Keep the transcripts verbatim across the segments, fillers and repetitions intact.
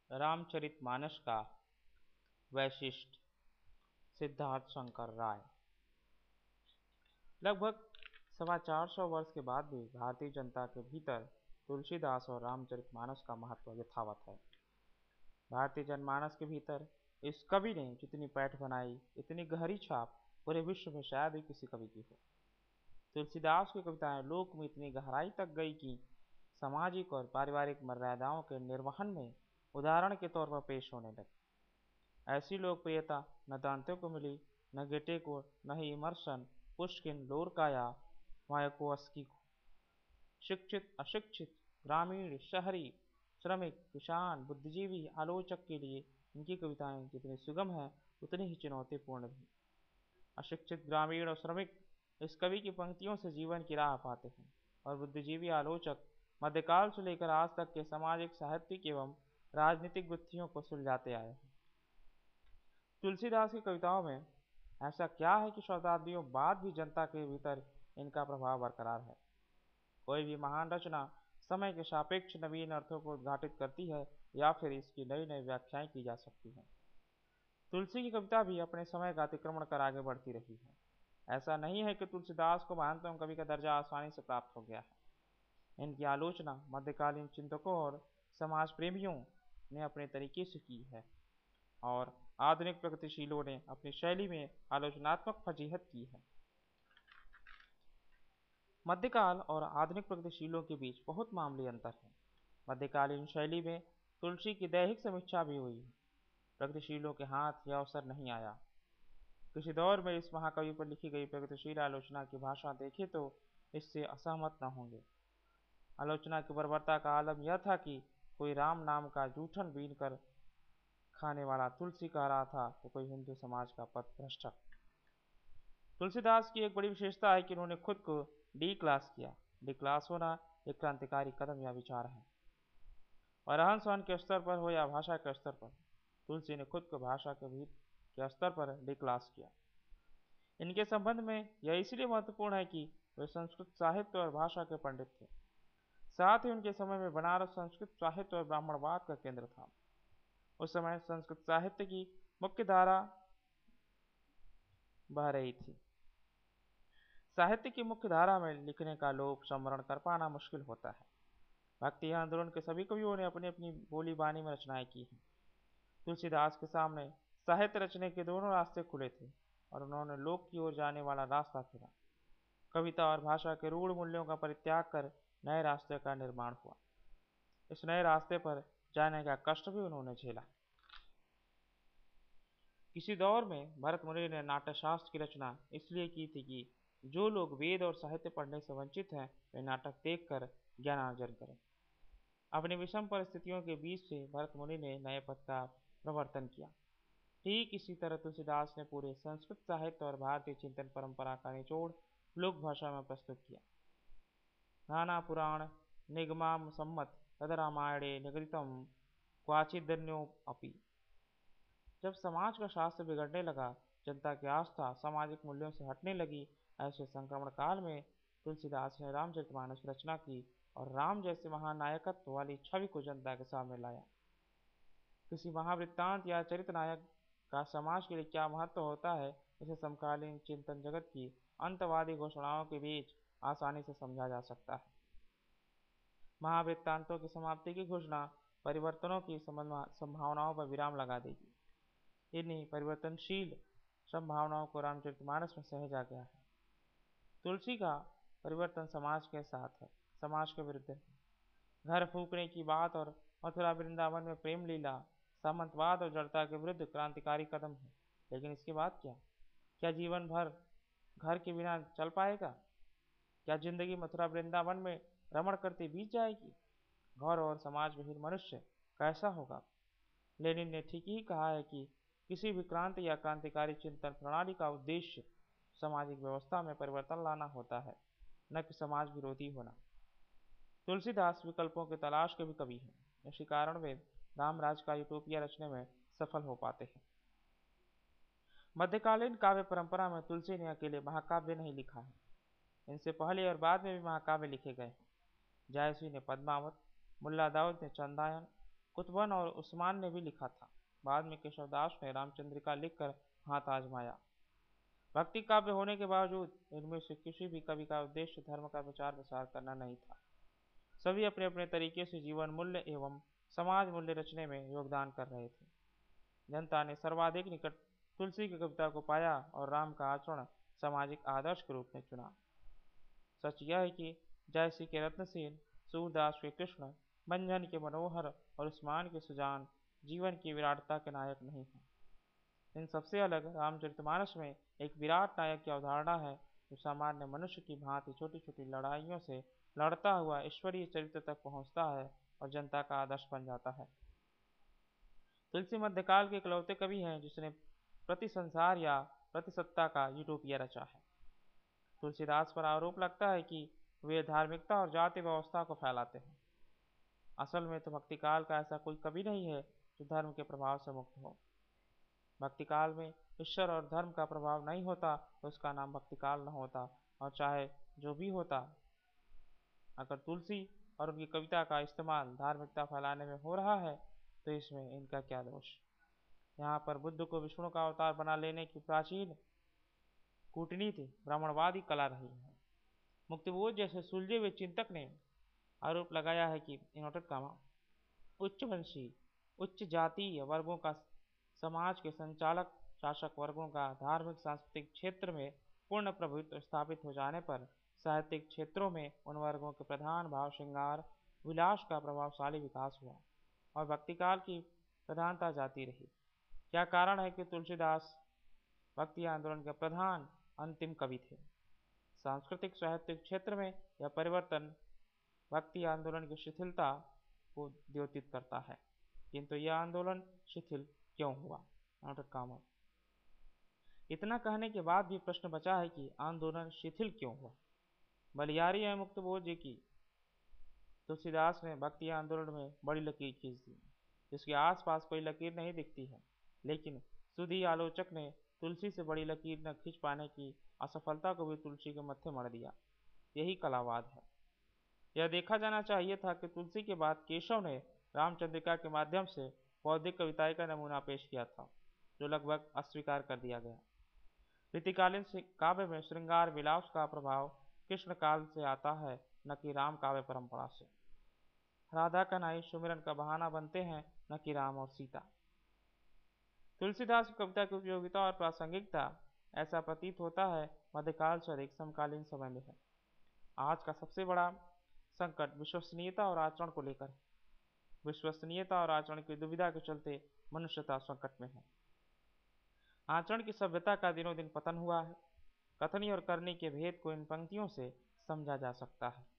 रामचरितमानस का वैशिष्ट्य। सिद्धार्थ शंकर राय। लगभग सवा चार सौ वर्ष के बाद भी भारतीय जनता के भीतर तुलसीदास और रामचरितमानस का महत्व यथावत है। भारतीय जनमानस के भीतर इस कवि ने जितनी पैठ बनाई, इतनी गहरी छाप पूरे विश्व में शायद ही किसी कवि की हो। तुलसीदास की कविताएं लोक में इतनी गहराई तक गई कि सामाजिक और पारिवारिक मर्यादाओं के निर्वहन में उदाहरण के तौर पर पेश होने लगी। ऐसी लोकप्रियता न दांते को मिली, न गेटे को, न ही इमर्सन, पुष्किन, लोरका या मायाकोव्स्की को। शिक्षित, अशिक्षित, ग्रामीण, शहरी, श्रमिक, किसान, बुद्धिजीवी, आलोचक के लिए इनकी कविताएं जितनी सुगम हैं उतनी ही चुनौतीपूर्ण भी। अशिक्षित, ग्रामीण और श्रमिक इस कवि की पंक्तियों से जीवन की राह पाते हैं, और बुद्धिजीवी आलोचक मध्यकाल से लेकर आज तक के सामाजिक, साहित्यिक एवं राजनीतिक गुत्थियों को सुलझाते आए हैं। तुलसीदास की कविताओं में ऐसा क्या है कि शताब्दियों बाद भी जनता के भीतर इनका प्रभाव बरकरार है। कोई भी महान रचना समय के सापेक्ष नवीन अर्थों को उद्घाटित करती है या फिर इसकी नई नई व्याख्याएं की जा सकती हैं। तुलसी की कविता भी अपने समय का अतिक्रमण कर आगे बढ़ती रही है। ऐसा नहीं है कि तुलसीदास को महानतम कवि का दर्जा आसानी से प्राप्त हो गया है। इनकी आलोचना मध्यकालीन चिंतकों और समाज प्रेमियों ने अपने तरीके से की है, और आधुनिक प्रगतिशीलों ने अपनी शैली में आलोचनात्मक फजीहत की है। मध्यकाल और आधुनिक प्रगतिशीलों के बीच बहुत मामूली अंतर है। मध्यकालीन शैली में तुलसी की दैहिक समीक्षा भी हुई। प्रगतिशीलों के हाथ यह अवसर नहीं आया। किसी दौर में इस महाकवि पर लिखी गई प्रगतिशील आलोचना की भाषा देखे तो इससे असहमत न होंगे। आलोचना की बर्बरता का आलम यह था कि कोई राम नाम का जूठन बीन कर खाने वाला तुलसी कह रहा था, तो कोई हिंदू समाज का पथभ्रष्ट। तुलसीदास की एक बड़ी विशेषता है कि उन्होंने खुद को डी क्लास किया। डी क्लास होना एक क्रांतिकारी कदम या विचार है, और रहन सहन के स्तर पर हो या भाषा के स्तर पर, तुलसी ने खुद को भाषा के भी के स्तर पर डी क्लास किया। इनके संबंध में यह इसलिए महत्वपूर्ण है कि वे संस्कृत साहित्य और भाषा के पंडित थे। साथ ही उनके समय में बनारस संस्कृत साहित्य और ब्राह्मणवाद का केंद्र था। उस समय संस्कृत साहित्य की मुख्य धारा बह रही थी। साहित्य की मुख्य धारा में लिखने का लोक संवरण कर पाना मुश्किल होता है। भक्ति आंदोलन के सभी कवियों ने अपनी अपनी बोली बानी में रचनाएं की हैं। तुलसीदास के सामने साहित्य रचने के दोनों रास्ते खुले थे, और उन्होंने लोक की ओर जाने वाला रास्ता चुना। कविता और भाषा के रूढ़ मूल्यों का परित्याग कर नए रास्ते का निर्माण हुआ। इस नए रास्ते पर जाने का कष्ट भी उन्होंने झेला। किसी दौर में भरत मुनि ने नाट्यशास्त्र की रचना इसलिए की थी कि जो लोग वेद और साहित्य पढ़ने से वंचित हैं वे नाटक देखकर ज्ञानार्जन करें। अपनी विषम परिस्थितियों के बीच से भरत मुनि ने नए पथ का प्रवर्तन किया। ठीक इसी तरह तुलसीदास ने पूरे संस्कृत साहित्य और भारतीय चिंतन परंपरा का निचोड़ लोक भाषा में प्रस्तुत किया। नाना पुराण निगमाम सम्मत तद रामायणे निगदितम क्वाचिदन्योऽपि। जब समाज का शास्त्र बिगड़ने लगा, जनता की आस्था सामाजिक मूल्यों से हटने लगी, ऐसे संक्रमण काल में तुलसीदास ने रामचरितमानस की रचना की और राम जैसे महान नायकत्व वाली छवि को जनता के सामने लाया। किसी महावृत्तांत या चरित्र नायक का समाज के लिए क्या महत्व होता है, इसे समकालीन चिंतन जगत की अंतवादी घोषणाओं के बीच आसानी से समझा जा सकता है। महावृत्तांतों की समाप्ति की घोषणा परिवर्तनों की संभावनाओं पर विराम लगा देगी। इन्हीं परिवर्तनशील संभावनाओं को रामचरितमानस में सहेजा गया है। तुलसी का परिवर्तन समाज के साथ है, समाज के विरुद्ध है। घर फूकने की बात और मथुरा वृंदावन में प्रेम लीला सामंतवाद और जड़ता के विरुद्ध क्रांतिकारी कदम है। लेकिन इसके बाद क्या? क्या जीवन भर घर के बिना चल पाएगा? क्या जिंदगी मथुरा वृंदावन में रमण करते बीत जाएगी? घर और समाज विहीन मनुष्य कैसा होगा? लेनिन ने ठीक ही कहा है कि किसी भी क्रांति या क्रांतिकारी चिंतन प्रणाली का उद्देश्य सामाजिक व्यवस्था में परिवर्तन लाना होता है, न कि समाज विरोधी होना। तुलसीदास विकल्पों की तलाश के भी कवि हैं। इसी कारण वे रामराज का यूटोपिया रचने में सफल हो पाते हैं। मध्यकालीन काव्य परंपरा में तुलसी ने अकेले महाकाव्य नहीं लिखा है। इनसे पहले और बाद में भी महाकाव्य लिखे गए हैं। जायसी ने पद्मावत, मुल्ला दाऊद ने चंदायन, कुतुबन और उस्मान ने भी लिखा था। बाद में केशवदास ने रामचंद्रिका लिखकर हाथ आजमाया। भक्ति काव्य होने के बावजूद इनमें से किसी भी कवि का उद्देश्य धर्म का प्रचार प्रसार करना नहीं था। सभी अपने अपने तरीके से जीवन मूल्य एवं समाज मूल्य रचने में योगदान कर रहे थे। जनता ने सर्वाधिक निकट तुलसी की कविता को पाया और राम का आचरण सामाजिक आदर्श के रूप में चुना। सच यह है कि जयसी के रत्नसेन, सूरदास के कृष्ण, मंझन के मनोहर और उस्मान के सुजान जीवन की विराटता के नायक नहीं हैं। इन सबसे अलग रामचरितमानस में एक विराट नायक की अवधारणा है, जो सामान्य मनुष्य की भांति छोटी छोटी लड़ाइयों से लड़ता हुआ ईश्वरीय चरित्र तक पहुंचता है और जनता का आदर्श बन जाता है। तुलसी मध्यकाल के इकलौते कवि हैं जिसने प्रति संसार या प्रतिसत्ता का यूटोपिया रचा है। तुलसीदास पर आरोप लगता है कि वे धार्मिकता और जाति व्यवस्था को फैलाते हैं। असल में तो भक्तिकाल का ऐसा कोई कवि नहीं है जो धर्म के प्रभाव से मुक्त हो। भक्तिकाल में ईश्वर और धर्म का प्रभाव नहीं होता तो उसका नाम भक्तिकाल न होता, और चाहे जो भी होता। अगर तुलसी और उनकी कविता का इस्तेमाल धार्मिकता फैलाने में हो रहा है तो इसमें इनका क्या दोष। यहाँ पर बुद्ध को विष्णु का अवतार बना लेने की प्राचीन कूटनीति ब्राह्मणवादी कला रही है। मुक्तिबोध जैसे सुलझे हुए चिंतक ने आरोप लगाया है कि इनोटेड कामा उच्च वंशी उच्च जातीय वर्गों का समाज के संचालक शासक वर्गों का धार्मिक सांस्कृतिक क्षेत्र में पूर्ण प्रभुत्व स्थापित हो जाने पर साहित्यिक क्षेत्रों में उन वर्गों के प्रधान भाव श्रृंगार विलास का प्रभावशाली विकास हुआ और भक्तिकाल की प्रधानता जाती रही। क्या कारण है कि तुलसीदास भक्ति आंदोलन के प्रधान अंतिम कवि थे। सांस्कृतिक साहित्यिक क्षेत्र में यह परिवर्तन भक्ति आंदोलन की शिथिलता को द्योतित करता है, किंतु यह आंदोलन शिथिल क्यों हुआ। कामर इतना कहने के बाद भी प्रश्न बचा है कि आंदोलन शिथिल क्यों हुआ। बलियारी है मुक्तबोध जी की तुलसीदास ने भक्ति आंदोलन में बड़ी लकीर खींच दी, जिसके आसपास कोई लकीर नहीं दिखती है, लेकिन सुधी आलोचक ने तुलसी से बड़ी लकीर न खींच पाने की असफलता को भी तुलसी के मत्थे मढ़ दिया। यही कलावाद है। यह देखा जाना चाहिए था कि तुलसी के बाद केशव ने रामचंद्रिका के माध्यम से बौद्धिक कविताई का नमूना पेश किया था, जो लगभग अस्वीकार कर दिया गया। रीतिकालीन काव्य में श्रृंगार विलास का प्रभाव कृष्ण काल से आता है, न कि राम काव्य परंपरा से। राधा कन्हई सुमिरन का बहाना बनते हैं, न कि राम और सीता। तुलसीदास की कविता की उपयोगिता और प्रासंगिकता ऐसा प्रतीत होता है मध्यकाल से अधिक समकालीन समय में है। आज का सबसे बड़ा संकट विश्वसनीयता और आचरण को लेकर है। विश्वसनीयता और आचरण की दुविधा के चलते मनुष्यता संकट में है। आचरण की सभ्यता का दिनों दिन पतन हुआ है। कथनी और करनी के भेद को इन पंक्तियों से समझा जा सकता है।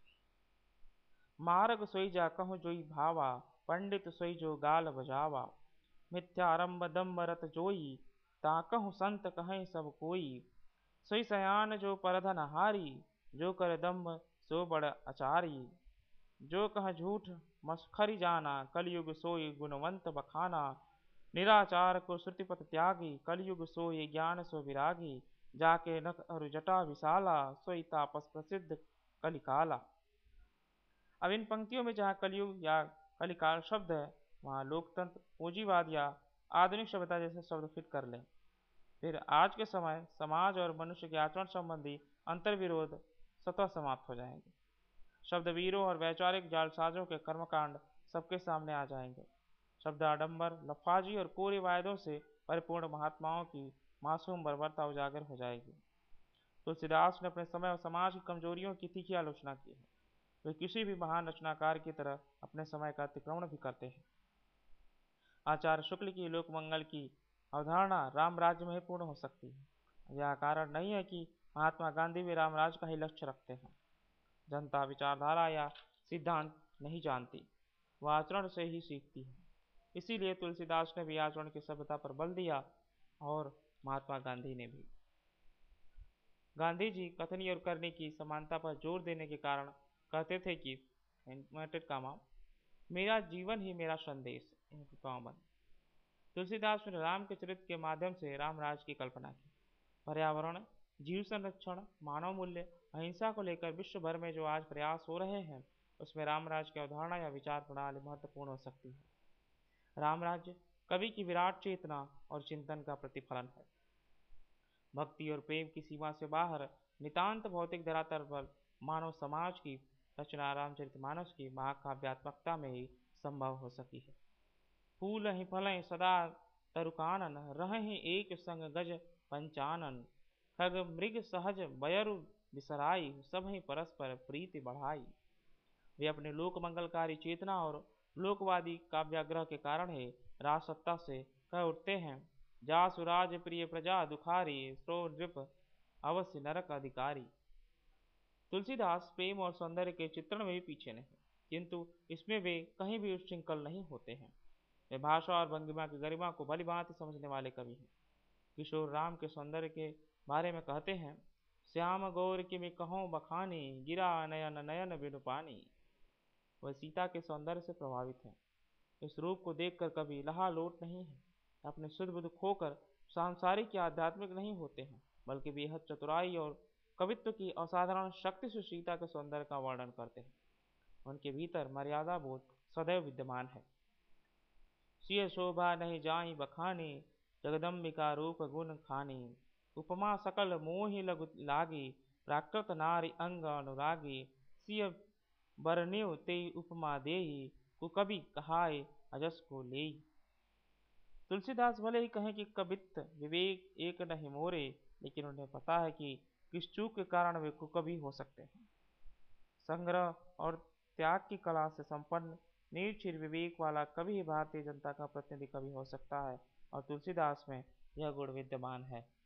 मार्ग सोई जा कहूँ जोई भावा, पंडित सोई जो गाल बजावा। मिथ्यारंभ दम्भ रत जोई, ताकहु संत कहें सब कोई। सोई सयान जो परधन हारी, जो कर दम्भ सो बड़ अचारी। जो कह झूठ मस्खरी जाना, कलयुग सोई गुणवंत बखाना। निराचार को श्रुतिपथ त्यागी, कलयुग सोई ज्ञान सो विरागी। जाके नख और जटा विशाला, सोई तापस प्रसिद्ध कलिकाला। अब इन पंक्तियों में जहाँ कलयुग या कलिकाल शब्द है, वहाँ लोकतंत्र, पूंजीवाद या आधुनिक सभ्यता जैसे शब्द फिट कर लें। फिर आज के समय समाज और मनुष्य के आचरण संबंधी अंतर्विरोध स्वतः समाप्त हो जाएंगे। शब्द वीरों और वैचारिक जालसाजों के कर्मकांड सबके सामने आ जाएंगे। शब्द आडंबर, लफाजी और कोरे वायदों से परिपूर्ण महात्माओं की मासूम बर्बरता उजागर हो जाएगी। तुलसीदास ने अपने समय और समाज की कमजोरियों की तीखी आलोचना की है। वे किसी भी महान रचनाकार की तरह अपने समय का अतिक्रमण भी करते हैं। आचार्य शुक्ल की लोकमंगल की अवधारणा राम राज्य में ही पूर्ण हो सकती है। यह कारण नहीं है कि महात्मा गांधी भी रामराज का ही लक्ष्य रखते हैं। जनता विचारधारा या सिद्धांत नहीं जानती, वह आचरण से ही सीखती है। इसीलिए तुलसीदास ने भी आचरण की सभ्यता पर बल दिया और महात्मा गांधी ने भी। गांधी जी कथनी और करनी की समानता पर जोर देने के कारण कहते थे कि कामा मेरा जीवन ही मेरा संदेश। तुलसीदास ने राम के चरित्र के माध्यम से रामराज की कल्पना की। पर्यावरण, जीव संरक्षण, मानव मूल्य, अहिंसा को लेकर विश्व भर में जो आज प्रयास हो रहे हैं, उसमें रामराज की अवधारणा या विचार प्रणाली महत्वपूर्ण हो सकती है। रामराज्य कवि की विराट चेतना और चिंतन का प्रतिफलन है। भक्ति और प्रेम की सीमा से बाहर नितांत भौतिक धरातल पर मानव समाज की रचना रामचरितमानस की महाकाव्यात्मकता में ही संभव हो सकी है। फूल ही फलें सदा तरुकानन, रहें एक संग गज पंचानन, खग मृग सहज बयरु बिसराई, सब ही परस्पर प्रीति बढ़ाई। वे अपने लोक मंगलकारी चेतना और लोकवादी काव्याग्रह के कारण ही राजसत्ता से कह उठते हैं, जासु राज प्रिय प्रजा दुखारी, सो नृप अवश्य नरक अधिकारी। तुलसीदास प्रेम और सौंदर्य के चित्रण में भी पीछे नहीं, किंतु इसमें वे कहीं भी उच्छृंखल नहीं होते हैं। वे भाषा और भंगिमा की गरिमा को भली भांति समझने वाले कवि हैं। किशोर राम के सौंदर्य के बारे में कहते हैं, श्याम गौर की मैं कहूँ बखानी, गिरा नयन नयन बिनु पानी। वह सीता के सौंदर्य से प्रभावित हैं। इस रूप को देखकर कवि लहालोट नहीं है, अपने शुद्ध बुद्ध खोकर सांसारिक या आध्यात्मिक नहीं होते हैं, बल्कि बेहद चतुराई और कवित्व की असाधारण शक्ति से सीता के सौंदर्य का वर्णन करते हैं। उनके भीतर मर्यादा बोध सदैव विद्यमान है। सिय शोभा नहीं जाई बखानी, जगदम्बिका रूप गुण खानी, उपमा सकल मोहि लगु लागी, प्राकृत नारी अंग अनुरागी, सिय बरनेउ तेई उपमा देई, कुकवि कहाय अजस को लेई। तुलसीदास भले ही कहें कि कवित्त विवेक एक नहीं मोरे, लेकिन उन्हें पता है कि किस चूक के कारण वे कुकवि हो सकते हैं। संग्रह और त्याग की कला से संपन्न निर्चिर विवेक वाला कभी ही भारतीय जनता का प्रतिनिधि कवि हो सकता है, और तुलसीदास में यह गुण विद्यमान है।